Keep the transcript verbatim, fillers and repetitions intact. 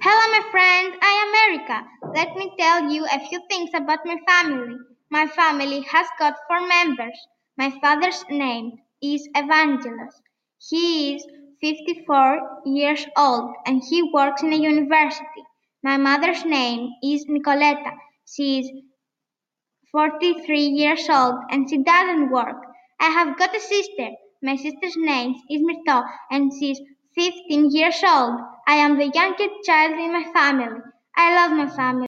Hello, my friend. I am Erica. Let me tell you a few things about my family. My family has got four members. My father's name is Evangelos. He is fifty-four years old and he works in a university. My mother's name is Nicoleta. She is forty-three years old and she doesn't work. I have got a sister. My sister's name is Myrto and she's fifteen years old. I am the youngest child in my family. I love my family.